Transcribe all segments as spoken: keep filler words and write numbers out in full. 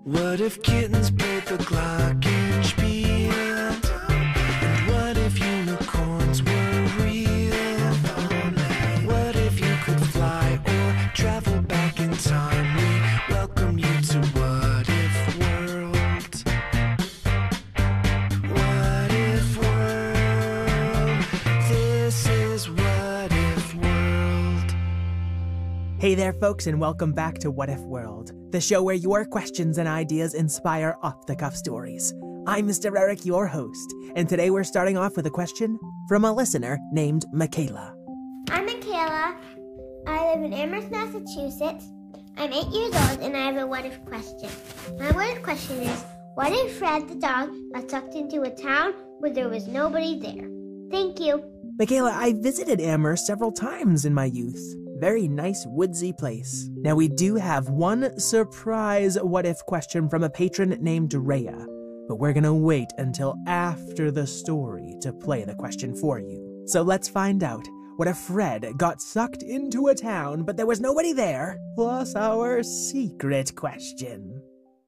What if kittens played the glockenspiel? And what if unicorns were real? What if you could fly or travel back in time? We welcome you to What If World. What If World? This is What If World. Hey there, folks, and welcome back to What If World, the show where your questions and ideas inspire off-the-cuff stories. I'm Mister Eric, your host, and today we're starting off with a question from a listener named Michaela. I'm Michaela. I live in Amherst, Massachusetts. I'm eight years old, and I have a what-if question. My what-if question is, what if Fred the dog got sucked into a town where there was nobody there? Thank you. Michaela, I visited Amherst several times in my youth. Very nice woodsy place. Now, we do have one surprise what-if question from a patron named Rhea, but we're gonna wait until after the story to play the question for you. So let's find out. What if Fred got sucked into a town, but there was nobody there? Plus our secret question.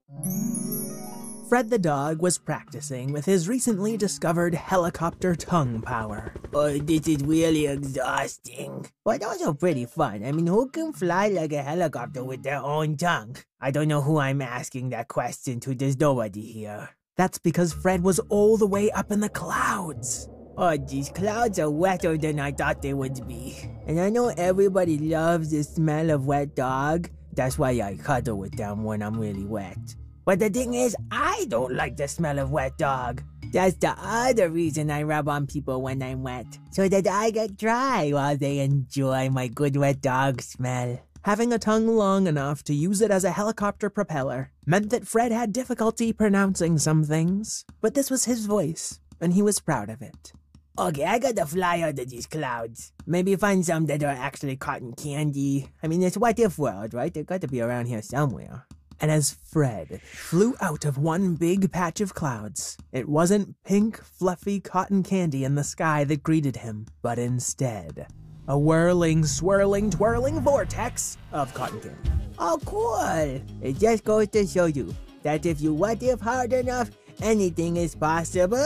Fred the dog was practicing with his recently discovered helicopter tongue power. Oh, this is really exhausting, but also pretty fun. I mean, who can fly like a helicopter with their own tongue? I don't know who I'm asking that question to. There's nobody here. That's because Fred was all the way up in the clouds. Oh, these clouds are wetter than I thought they would be. And I know everybody loves the smell of wet dog. That's why I cuddle with them when I'm really wet. But the thing is, I don't like the smell of wet dog. That's the other reason I rub on people when I'm wet, so that I get dry while they enjoy my good wet dog smell. Having a tongue long enough to use it as a helicopter propeller meant that Fred had difficulty pronouncing some things, but this was his voice, and he was proud of it. Okay, I gotta fly under these clouds. Maybe find some that are actually cotton candy. I mean, it's What If World, right? They gotta be around here somewhere. And as Fred flew out of one big patch of clouds, it wasn't pink, fluffy cotton candy in the sky that greeted him, but instead, a whirling, swirling, twirling vortex of cotton candy. Oh, cool! It just goes to show you that if you what if hard enough, anything is possible.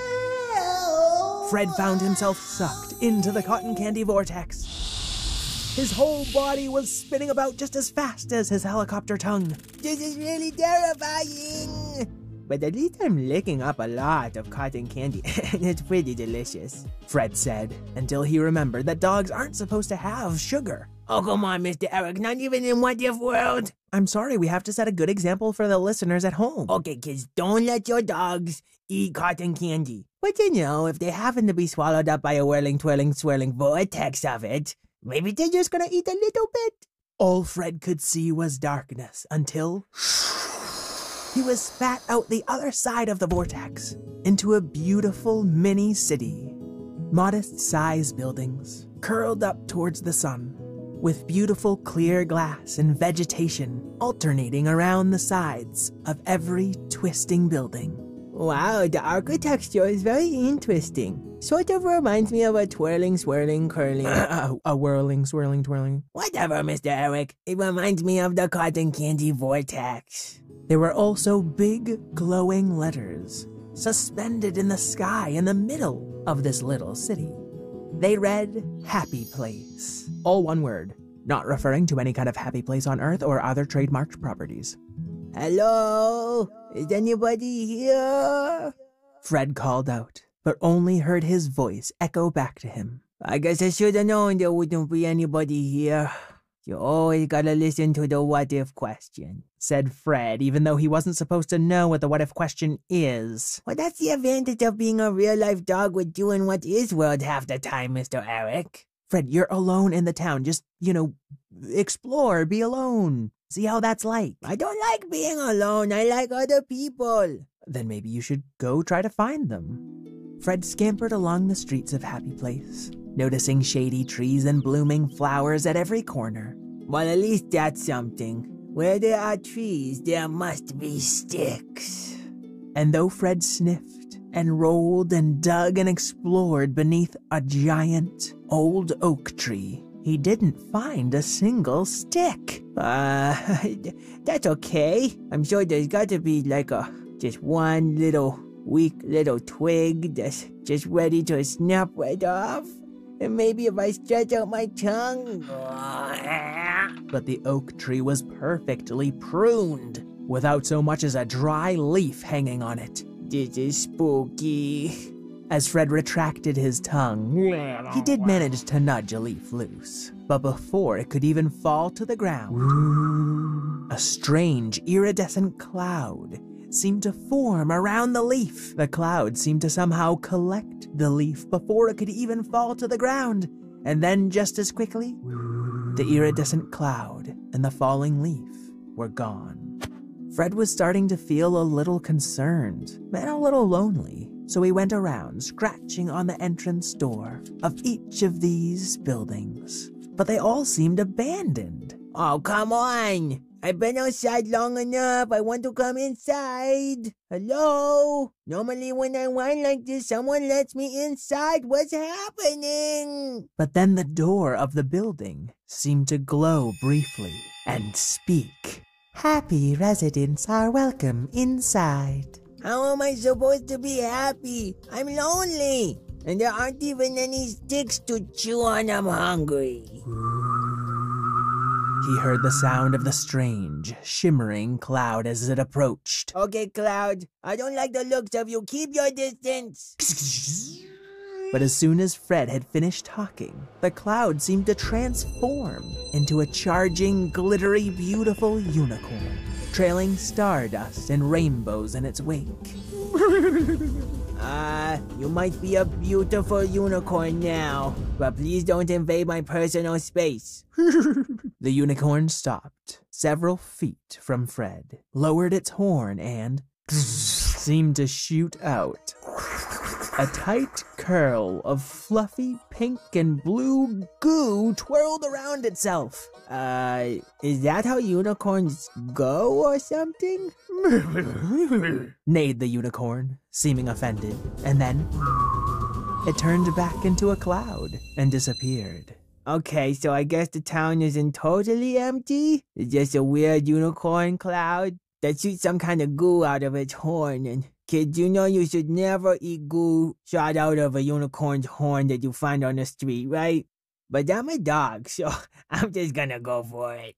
Fred found himself sucked into the cotton candy vortex. His whole body was spinning about just as fast as his helicopter tongue. This is really terrifying! But at least I'm licking up a lot of cotton candy, and it's pretty delicious, Fred said, until he remembered that dogs aren't supposed to have sugar. Oh, come on, Mister Eric, not even in What If World? I'm sorry, we have to set a good example for the listeners at home. Okay, kids, don't let your dogs eat cotton candy. But you know, if they happen to be swallowed up by a whirling, twirling, swirling vortex of it, maybe they're just gonna eat a little bit. All Fred could see was darkness until he was spat out the other side of the vortex into a beautiful mini city. Modest-sized buildings curled up towards the sun, with beautiful clear glass and vegetation alternating around the sides of every twisting building. Wow, the architecture is very interesting. Sort of reminds me of a twirling, swirling, curling... a, a whirling, swirling, twirling... Whatever, Mister Eric. It reminds me of the cotton candy vortex. There were also big, glowing letters suspended in the sky in the middle of this little city. They read, Happy Place. All one word, not referring to any kind of happy place on Earth or other trademarked properties. Hello? Is anybody here? Fred called out, but only heard his voice echo back to him. I guess I should have known there wouldn't be anybody here. You always gotta listen to the what if question, said Fred, even though he wasn't supposed to know what the what if question is. Well, that's the advantage of being a real-life dog with you in What Is World half the time, Mister Eric. Fred, you're alone in the town. Just, you know, explore, be alone. See how that's like. I don't like being alone. I like other people. Then maybe you should go try to find them. Fred scampered along the streets of Happy Place, noticing shady trees and blooming flowers at every corner. Well, at least that's something. Where there are trees, there must be sticks. And though Fred sniffed and rolled and dug and explored beneath a giant old oak tree, he didn't find a single stick. Uh, that's okay. I'm sure there's got to be like a, just one little weak little twig that's just ready to snap right off. And maybe if I stretch out my tongue. But the oak tree was perfectly pruned, without so much as a dry leaf hanging on it. This is spooky. As Fred retracted his tongue, he did manage to nudge a leaf loose. But before it could even fall to the ground, a strange iridescent cloud seemed to form around the leaf. The cloud seemed to somehow collect the leaf before it could even fall to the ground. And then just as quickly, the iridescent cloud and the falling leaf were gone. Fred was starting to feel a little concerned and a little lonely. So he went around scratching on the entrance door of each of these buildings. But they all seemed abandoned. Oh, come on. I've been outside long enough. I want to come inside. Hello? Normally when I whine like this, someone lets me inside. What's happening? But then the door of the building seemed to glow briefly and speak. Happy residents are welcome inside. How am I supposed to be happy? I'm lonely. And there aren't even any sticks to chew on. I'm hungry. He heard the sound of the strange, shimmering cloud as it approached. Okay, Cloud. I don't like the looks of you. Keep your distance. But as soon as Fred had finished talking, the cloud seemed to transform into a charging, glittery, beautiful unicorn, trailing stardust and rainbows in its wake. Ah, uh, you might be a beautiful unicorn now, but please don't invade my personal space. The unicorn stopped several feet from Fred, lowered its horn, and seemed to shoot out a tight curl of fluffy pink and blue goo twirled around itself. Uh, is that how unicorns go or something? Neighed the unicorn, seeming offended, and then it turned back into a cloud and disappeared. Okay, so I guess the town isn't totally empty? It's just a weird unicorn cloud that shoots some kind of goo out of its horn. And kids, you know you should never eat goo shot out of a unicorn's horn that you find on the street, right? But I'm a dog, so I'm just gonna go for it.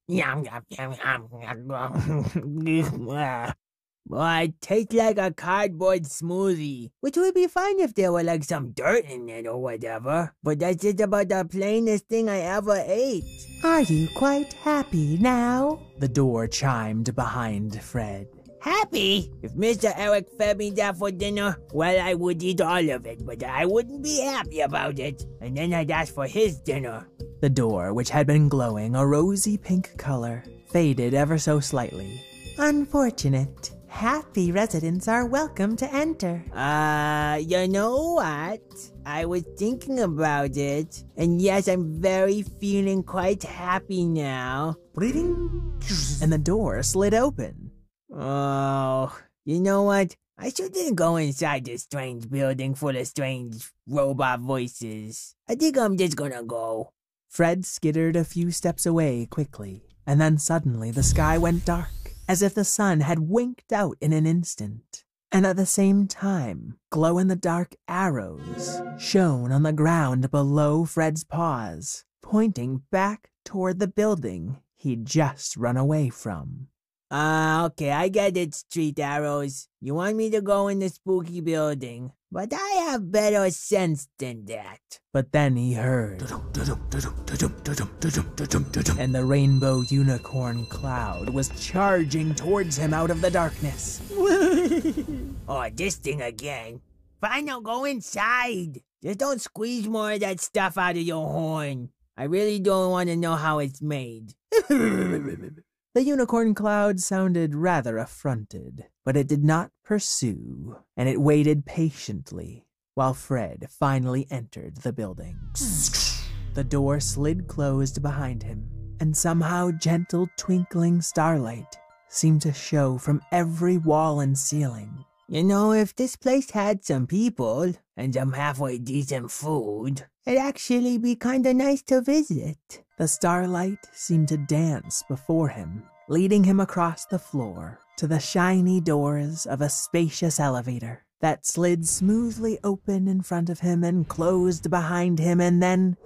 Boy, it tastes like a cardboard smoothie, which would be fine if there were like some dirt in it or whatever. But that's just about the plainest thing I ever ate. Are you quite happy now? The door chimed behind Fred. Happy? If Mister Eric fed me that for dinner, well, I would eat all of it, but I wouldn't be happy about it. And then I'd ask for his dinner. The door, which had been glowing a rosy pink color, faded ever so slightly. Unfortunate. Happy residents are welcome to enter. Uh, you know what? I was thinking about it, and yes, I'm very feeling quite happy now. And the door slid open. Oh, you know what? I shouldn't go inside this strange building full of strange robot voices. I think I'm just gonna go. Fred skittered a few steps away quickly, and then suddenly the sky went dark, as if the sun had winked out in an instant. And at the same time, glow-in-the-dark arrows shone on the ground below Fred's paws, pointing back toward the building he'd just run away from. Ah, uh, okay, I get it, Street Arrows. You want me to go in the spooky building, but I have better sense than that. But then he heard, and the rainbow unicorn cloud was charging towards him out of the darkness. Oh, this thing again. Fine, I'll go inside. Just don't squeeze more of that stuff out of your horn. I really don't want to know how it's made. The unicorn cloud sounded rather affronted, but it did not pursue, and it waited patiently while Fred finally entered the building. The door slid closed behind him, and somehow gentle twinkling starlight seemed to show from every wall and ceiling You know, if this place had some people and some halfway decent food, it'd actually be kinda nice to visit. The starlight seemed to dance before him, leading him across the floor to the shiny doors of a spacious elevator that slid smoothly open in front of him and closed behind him and then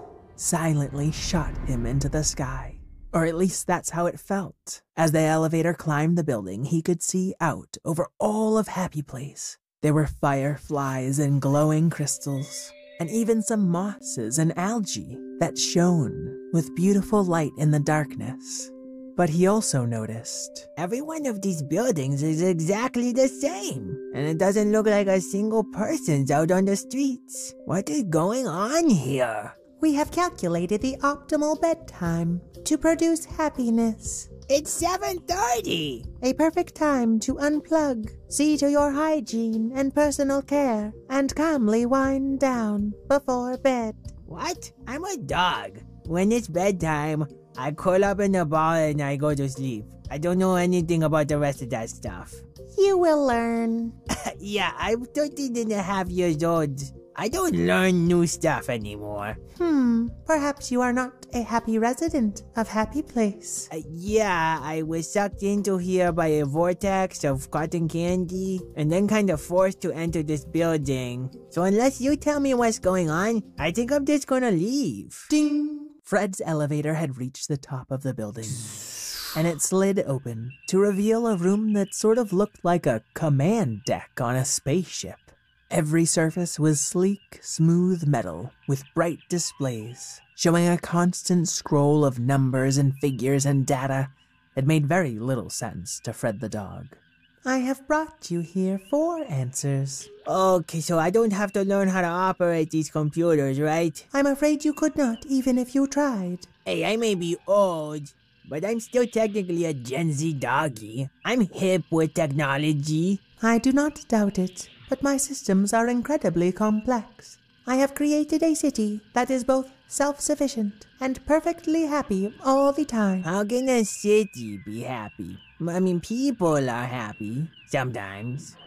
silently shot him into the sky. Or at least that's how it felt. As the elevator climbed the building, he could see out over all of Happy Place. There were fireflies and glowing crystals, and even some mosses and algae that shone with beautiful light in the darkness. But he also noticed every one of these buildings is exactly the same, and it doesn't look like a single person's out on the streets. What is going on here? We have calculated the optimal bedtime to produce happiness. It's seven thirty! A perfect time to unplug, see to your hygiene and personal care, and calmly wind down before bed. What? I'm a dog. When it's bedtime, I curl up in a ball and I go to sleep. I don't know anything about the rest of that stuff. You will learn. Yeah, I'm thirteen and a half years old. I don't learn new stuff anymore. Hmm, perhaps you are not a happy resident of Happy Place. Uh, yeah, I was sucked into here by a vortex of cotton candy, and then kind of forced to enter this building. So unless you tell me what's going on, I think I'm just gonna leave. Ding! Fred's elevator had reached the top of the building, and it slid open to reveal a room that sort of looked like a command deck on a spaceship. Every surface was sleek, smooth metal with bright displays, showing a constant scroll of numbers and figures and data that made very little sense to Fred the dog. I have brought you here for answers. Okay, so I don't have to learn how to operate these computers, right? I'm afraid you could not, even if you tried. Hey, I may be old, but I'm still technically a Gen Z doggy. I'm hip with technology. I do not doubt it. But my systems are incredibly complex. I have created a city that is both self-sufficient and perfectly happy all the time. How can a city be happy? I mean, people are happy. Sometimes.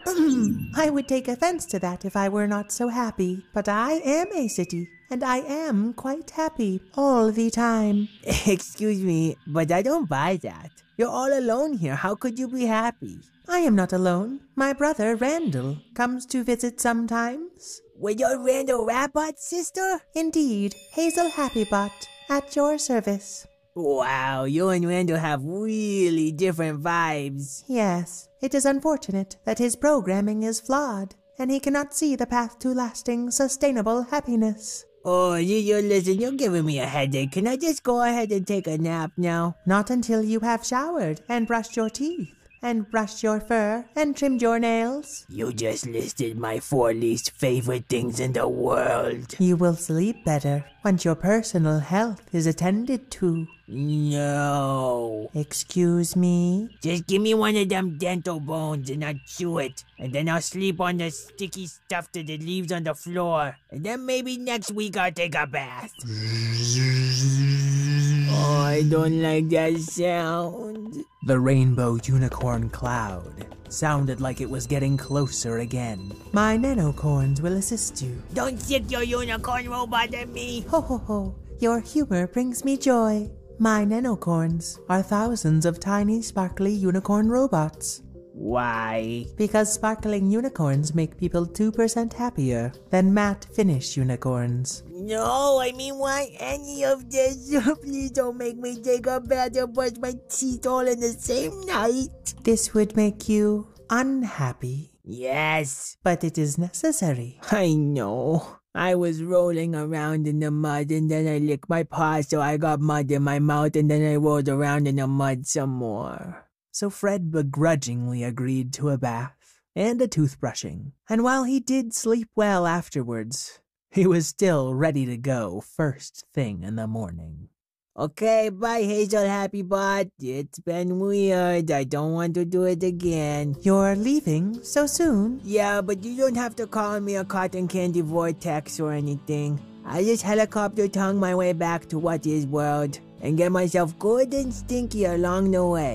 I would take offense to that if I were not so happy. But I am a city, and I am quite happy all the time. Excuse me, but I don't buy that. You're all alone here. How could you be happy? I am not alone. My brother, Randall, comes to visit sometimes. With your Randall Ratbot sister? Indeed, Hazel Happybot, at your service. Wow, you and Randall have really different vibes. Yes, it is unfortunate that his programming is flawed, and he cannot see the path to lasting, sustainable happiness. Oh, you, you listen, you're giving me a headache. Can I just go ahead and take a nap now? Not until you have showered and brushed your teeth, and brushed your fur, and trimmed your nails. You just listed my four least favorite things in the world. You will sleep better once your personal health is attended to. No. Excuse me? Just give me one of them dental bones and I'll chew it. And then I'll sleep on the sticky stuff that it leaves on the floor. And then maybe next week I'll take a bath. Oh, I don't like that sound. The rainbow unicorn cloud sounded like it was getting closer again. My nanocorns will assist you. Don't stick your unicorn robot at me. Ho ho ho, your humor brings me joy. My nanocorns are thousands of tiny sparkly unicorn robots. Why? Because sparkling unicorns make people two percent happier than matte finish unicorns. No, I mean, why any of this? Please don't make me take a bath and brush my teeth all in the same night. This would make you unhappy. Yes, but it is necessary. I know. I was rolling around in the mud and then I licked my paw so I got mud in my mouth and then I rolled around in the mud some more. So Fred begrudgingly agreed to a bath and a toothbrushing, and while he did sleep well afterwards, he was still ready to go first thing in the morning. Okay, bye Hazel Happybot. It's been weird. I don't want to do it again. You're leaving so soon? Yeah, but you don't have to call me a cotton candy vortex or anything. I just helicopter tongue my way back to what is world and get myself good and stinky along the way.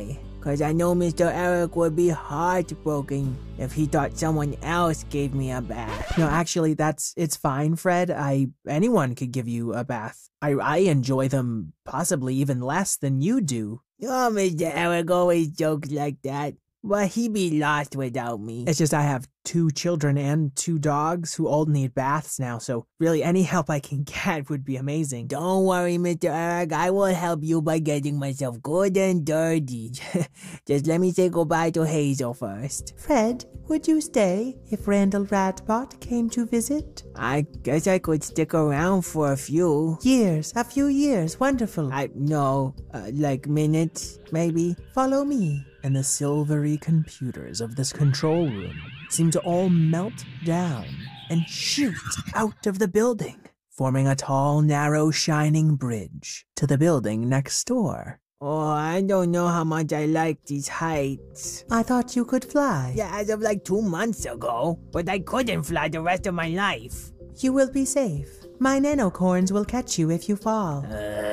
Cause I know Mister Eric would be heartbroken if he thought someone else gave me a bath. No, actually, that's it's fine, Fred. I anyone could give you a bath. I I enjoy them possibly even less than you do. Oh, Mister Eric always jokes like that. But he be lost without me. It's just I have two children and two dogs who all need baths now, so really any help I can get would be amazing. Don't worry, Mister Eric. I will help you by getting myself good and dirty. Just let me say goodbye to Hazel first. Fred, would you stay if Randall Radbot came to visit? I guess I could stick around for a few. Years, a few years, wonderful. I know, uh, like minutes, maybe. Follow me. And the silvery computers of this control room seem to all melt down and shoot out of the building, forming a tall, narrow, shining bridge to the building next door. Oh, I don't know how much I like these heights. I thought you could fly. Yeah, as of like two months ago, but I couldn't fly the rest of my life. You will be safe. My nanocorns will catch you if you fall.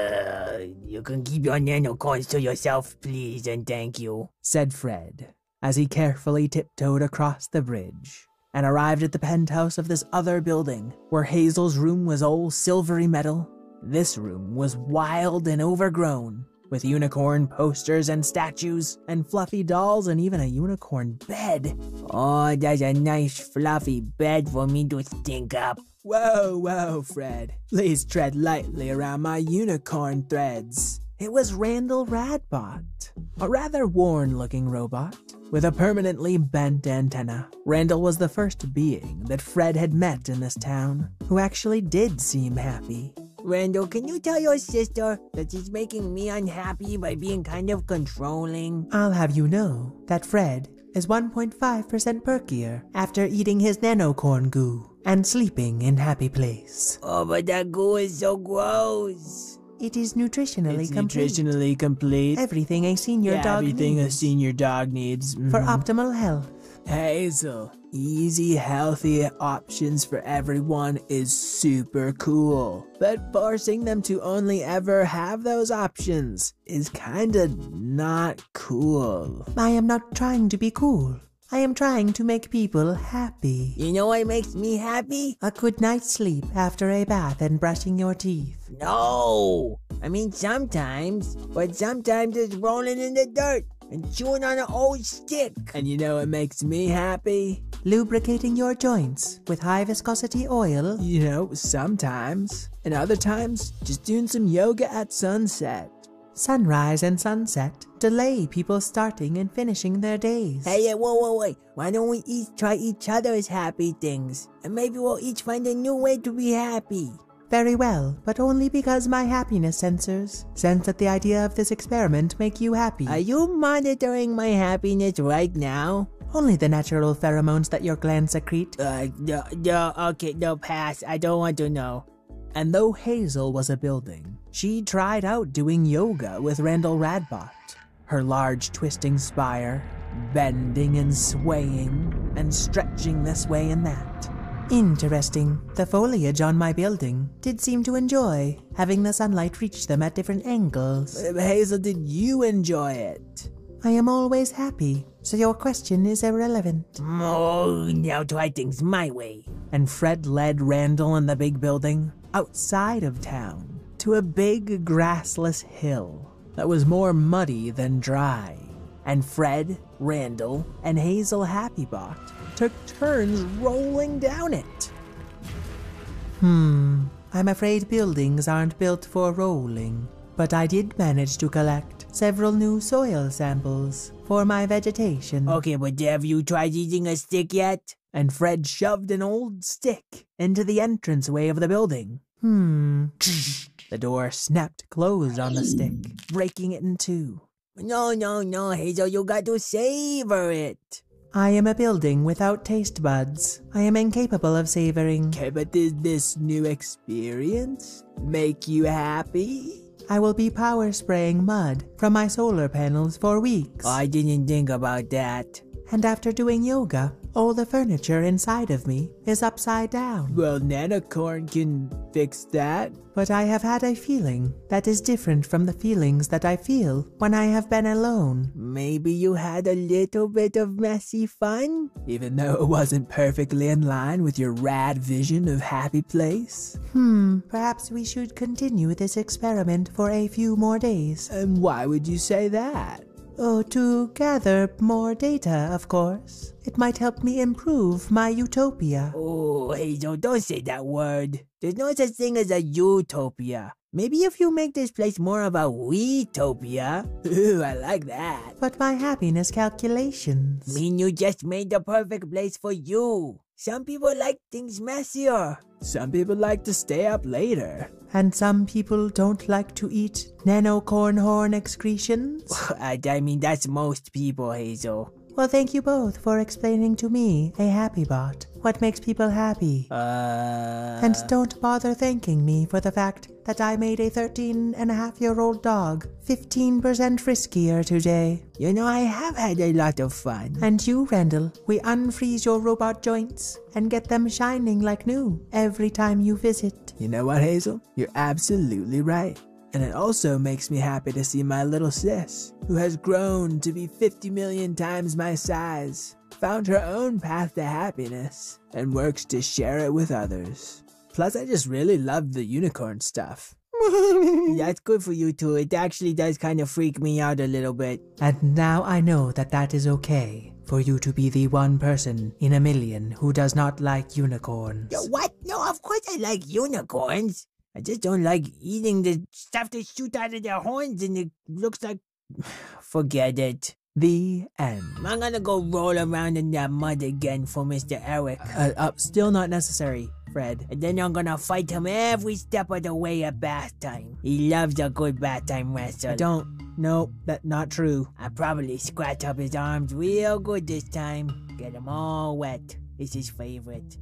Uh, you can keep your nanocorns to yourself, please, and thank you, said Fred, as he carefully tiptoed across the bridge and arrived at the penthouse of this other building, where Hazel's room was all silvery metal. This room was wild and overgrown, with unicorn posters and statues, and fluffy dolls, and even a unicorn bed. Oh, that's a nice fluffy bed for me to stink up. Whoa, whoa, Fred. Please tread lightly around my unicorn threads. It was Randall Radbot, a rather worn-looking robot with a permanently bent antenna. Randall was the first being that Fred had met in this town who actually did seem happy. Randall, can you tell your sister that she's making me unhappy by being kind of controlling? I'll have you know that Fred is one point five percent perkier after eating his nanocorn goo and sleeping in Happy Place. Oh, but that goo is so gross. It is nutritionally it's complete. nutritionally complete. Everything a senior yeah, dog everything needs. a senior dog needs. Mm-hmm. For optimal health. Hazel, easy, healthy options for everyone is super cool. But forcing them to only ever have those options is kinda not cool. I am not trying to be cool. I am trying to make people happy. You know what makes me happy? A good night's sleep after a bath and brushing your teeth. No! I mean sometimes, but sometimes it's rolling in the dirt and chewing on an old stick. And you know what makes me happy? Lubricating your joints with high viscosity oil. You know, sometimes. And other times, just doing some yoga at sunset. Sunrise and sunset delay people starting and finishing their days. Hey, yeah, whoa, whoa, wait. Why don't we each try each other's happy things? And maybe we'll each find a new way to be happy. Very well, but only because my happiness sensors sense that the idea of this experiment make you happy. Are you monitoring my happiness right now? Only the natural pheromones that your glands secrete. Uh, no, no, okay, no, pass. I don't want to know. And though Hazel was a building, she tried out doing yoga with Randall Radbot. Her large twisting spire, bending and swaying, and stretching this way and that. Interesting. The foliage on my building did seem to enjoy having the sunlight reach them at different angles. Uh, Hazel, did you enjoy it? I am always happy, so your question is irrelevant. Oh, now try things my way. And Fred led Randall and the big building outside of town to a big grassless hill that was more muddy than dry. And Fred, Randall, and Hazel Happybot took turns rolling down it. Hmm, I'm afraid buildings aren't built for rolling, but I did manage to collect several new soil samples for my vegetation. Okay, but have you tried eating a stick yet? And Fred shoved an old stick into the entranceway of the building. Hmm. The door snapped closed on the stick, breaking it in two. No, no, no, Hazel, you got to savor it. I am a building without taste buds. I am incapable of savoring. Okay, but did this new experience make you happy? I will be power spraying mud from my solar panels for weeks. I didn't think about that. And after doing yoga, All the furniture inside of me is upside down. Well, Nanocorn can fix that. But I have had a feeling that is different from the feelings that I feel when I have been alone. Maybe you had a little bit of messy fun? Even though it wasn't perfectly in line with your rad vision of happy place? Hmm, perhaps we should continue this experiment for a few more days. And why would you say that? Oh, to gather more data, of course. It might help me improve my utopia. Oh, Hazel, don't say that word. There's no such thing as a utopia. Maybe if you make this place more of a we-topia. Ooh, I like that. But my happiness calculations mean you just made the perfect place for you. Some people like things messier. Some people like to stay up later. And some people don't like to eat nanocorn horn excretions? I, I mean, that's most people, Hazel. Well, thank you both for explaining to me, a happy bot, what makes people happy. Uh... And don't bother thanking me for the fact that I made a thirteen and a half year old dog fifteen percent friskier today. You know, I have had a lot of fun. And you, Randall, we unfreeze your robot joints and get them shining like new every time you visit. You know what, Hazel? You're absolutely right. And it also makes me happy to see my little sis, who has grown to be fifty million times my size, found her own path to happiness, and works to share it with others. Plus, I just really love the unicorn stuff. That's good for you too. It actually does kind of freak me out a little bit. And now I know that that is okay for you to be the one person in a million who does not like unicorns. What? No, of course I like unicorns. I just don't like eating the stuff that shoots out of their horns and it looks like... Forget it. The end. I'm gonna go roll around in that mud again for Mister Eric. Uh, uh, still not necessary, Fred. And then I'm gonna fight him every step of the way at bath time. He loves a good bath time wrestle. Don't. No, that's not true. I probably scratch up his arms real good this time. Get him all wet. It's his favorite.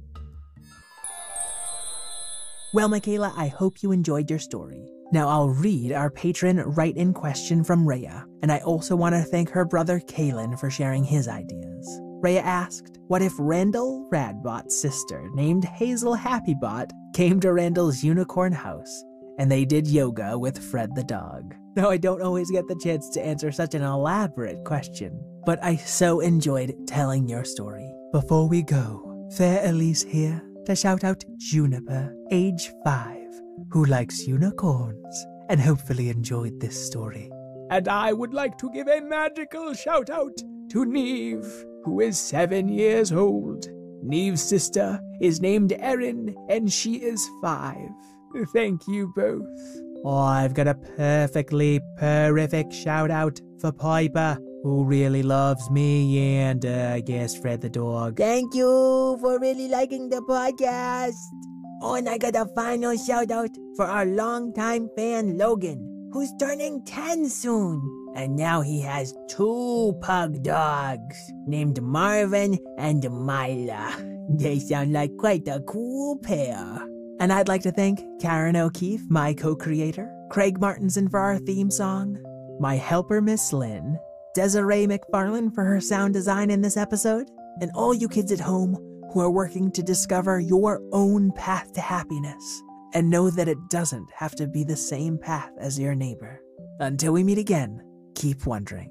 Well, Michaela, I hope you enjoyed your story. Now I'll read our patron write-in question from Rhea, and I also want to thank her brother Kalen for sharing his ideas. Rhea asked, what if Randall Radbot's sister, named Hazel Happybot, came to Randall's unicorn house, and they did yoga with Fred the dog? Now, I don't always get the chance to answer such an elaborate question, but I so enjoyed telling your story. Before we go, Fair Elise here to shout out Juniper, age five, who likes unicorns and hopefully enjoyed this story. And I would like to give a magical shout out to Neve, who is seven years old. Neve's sister is named Erin, and she is five. Thank you both. Oh, I've got a perfectly terrific shout out for Piper, who really loves me and, uh, I guess, Fred the dog. Thank you for really liking the podcast. Oh, and I got a final shout out for our longtime fan Logan, who's turning ten soon. And now he has two pug dogs named Marvin and Mila. They sound like quite a cool pair. And I'd like to thank Karen O'Keefe, my co-creator, Craig Martinson for our theme song, my helper Miss Lynn, Desiree McFarlane for her sound design in this episode, and all you kids at home who are working to discover your own path to happiness and know that it doesn't have to be the same path as your neighbor. Until we meet again, keep wondering.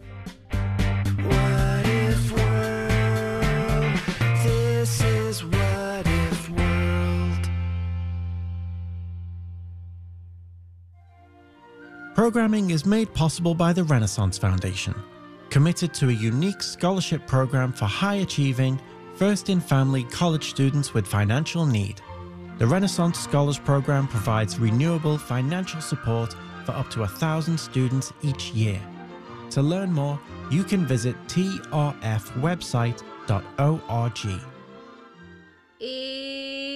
What if world? This is What If World. Programming is made possible by the Renaissance Foundation, committed to a unique scholarship program for high-achieving, first-in-family college students with financial need. The Renaissance Scholars Program provides renewable financial support for up to a thousand students each year. To learn more, you can visit t r f website dot org.